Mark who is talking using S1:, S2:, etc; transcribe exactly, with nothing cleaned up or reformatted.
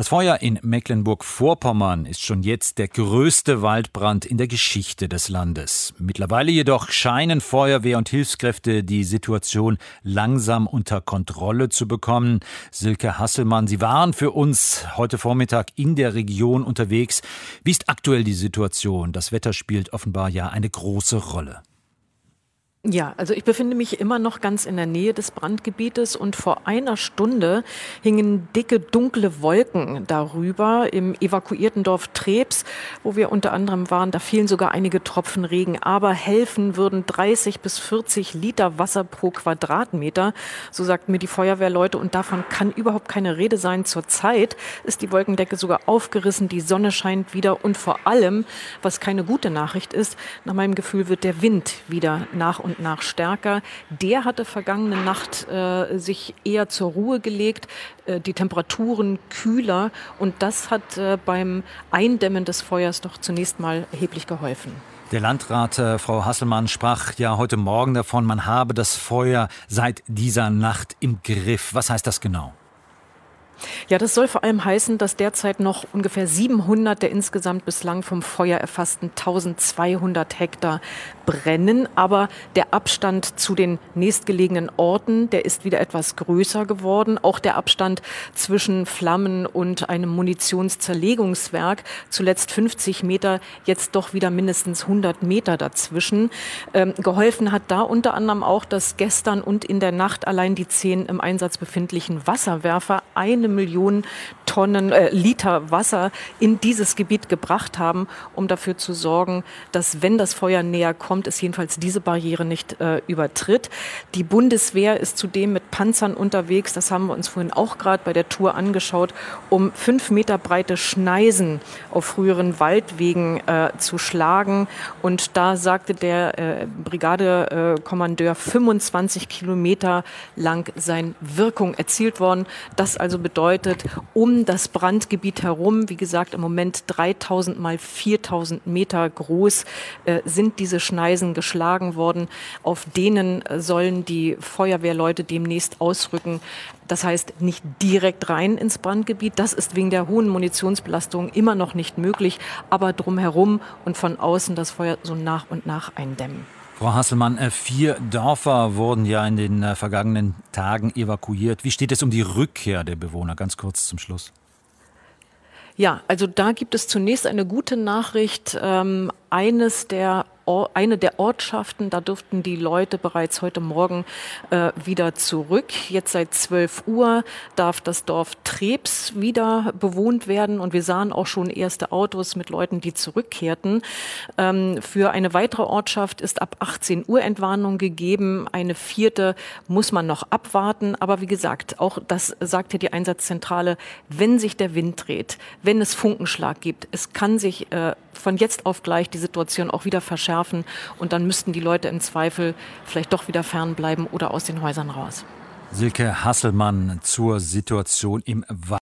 S1: Das Feuer in Mecklenburg-Vorpommern ist schon jetzt der größte Waldbrand in der Geschichte des Landes. Mittlerweile jedoch scheinen Feuerwehr und Hilfskräfte die Situation langsam unter Kontrolle zu bekommen. Silke Hasselmann, Sie waren für uns heute Vormittag in der Region unterwegs. Wie ist aktuell die Situation? Das Wetter spielt offenbar ja eine große Rolle.
S2: Ja, also ich befinde mich immer noch ganz in der Nähe des Brandgebietes und vor einer Stunde hingen dicke, dunkle Wolken darüber im evakuierten Dorf Trebs, wo wir unter anderem waren. Da fielen sogar einige Tropfen Regen, aber helfen würden dreißig bis vierzig Liter Wasser pro Quadratmeter, so sagten mir die Feuerwehrleute, und davon kann überhaupt keine Rede sein. Zurzeit ist die Wolkendecke sogar aufgerissen, die Sonne scheint wieder und vor allem, was keine gute Nachricht ist, nach meinem Gefühl wird der Wind wieder nach und nach stärker. Der hatte vergangene Nacht äh, sich eher zur Ruhe gelegt, äh, die Temperaturen kühler, und das hat äh, beim Eindämmen des Feuers doch zunächst mal erheblich geholfen.
S1: Der Landrat, äh, Frau Hasselmann, sprach ja heute Morgen davon, man habe das Feuer seit dieser Nacht im Griff. Was heißt das genau?
S2: Ja, das soll vor allem heißen, dass derzeit noch ungefähr siebenhundert der insgesamt bislang vom Feuer erfassten eintausendzweihundert Hektar brennen. Aber der Abstand zu den nächstgelegenen Orten, der ist wieder etwas größer geworden. Auch der Abstand zwischen Flammen und einem Munitionszerlegungswerk, zuletzt fünfzig Meter, jetzt doch wieder mindestens hundert Meter dazwischen. Ähm, geholfen hat da unter anderem auch, dass gestern und in der Nacht allein die zehn im Einsatz befindlichen Wasserwerfer eine Millionen Tonnen, äh, Liter Wasser in dieses Gebiet gebracht haben, um dafür zu sorgen, dass, wenn das Feuer näher kommt, es jedenfalls diese Barriere nicht äh, übertritt. Die Bundeswehr ist zudem mit Panzern unterwegs, das haben wir uns vorhin auch gerade bei der Tour angeschaut, um fünf Meter breite Schneisen auf früheren Waldwegen äh, zu schlagen. Und da sagte der äh, Brigadekommandeur, fünfundzwanzig Kilometer lang sei Wirkung erzielt worden. Das also bedeutet, um das Brandgebiet herum, wie gesagt, im Moment dreitausend mal viertausend Meter groß, äh, sind diese Schneisen geschlagen worden. Auf denen sollen die Feuerwehrleute demnächst ausrücken. Das heißt, nicht direkt rein ins Brandgebiet. Das ist wegen der hohen Munitionsbelastung immer noch nicht möglich, aber drumherum und von außen das Feuer so nach und nach eindämmen.
S1: Frau Hasselmann, vier Dörfer wurden ja in den vergangenen Tagen evakuiert. Wie steht es um die Rückkehr der Bewohner? Ganz kurz zum Schluss.
S2: Ja, also da gibt es zunächst eine gute Nachricht. Ähm, eines der Eine der Ortschaften, da durften die Leute bereits heute Morgen äh, wieder zurück. Jetzt seit zwölf Uhr darf das Dorf Trebs wieder bewohnt werden, und wir sahen auch schon erste Autos mit Leuten, die zurückkehrten. Ähm, für eine weitere Ortschaft ist ab achtzehn Uhr Entwarnung gegeben. Eine vierte muss man noch abwarten. Aber wie gesagt, auch das sagt hier die Einsatzzentrale, wenn sich der Wind dreht, wenn es Funkenschlag gibt, es kann sich äh, von jetzt auf gleich die Situation auch wieder verschärfen. Und dann müssten die Leute im Zweifel vielleicht doch wieder fernbleiben oder aus den Häusern raus.
S1: Silke Hasselmann zur Situation im Wald.